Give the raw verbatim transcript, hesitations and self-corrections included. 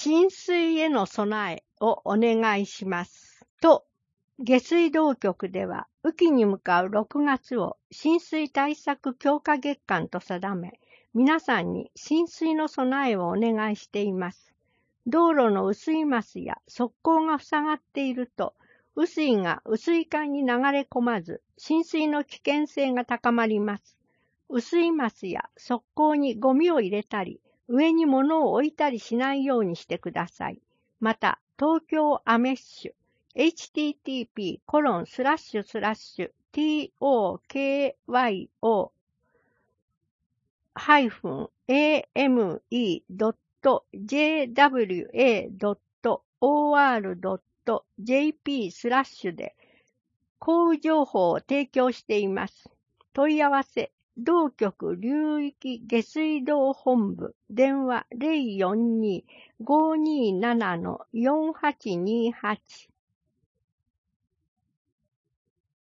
浸水への備えをお願いします。と、下水道局では、雨季に向かうろくがつを浸水対策強化月間と定め、皆さんに浸水の備えをお願いしています。道路の雨水ますや側溝が塞がっていると、雨水が雨水管に流れ込まず、浸水の危険性が高まります。雨水ますや側溝にゴミを入れたり、上に物を置いたりしないようにしてください。また、東京アメッシュ、エイチティーティーピーコロンスラッシュスラッシュティーオーケーワイオーハイフンエーエムイードットジェーダブリューエードットオーアールドットジェーピースラッシュで降雨情報を提供しています。問い合わせ、同局流域下水道本部、電話 ゼロよんにーごーにーななのよんはちにーはち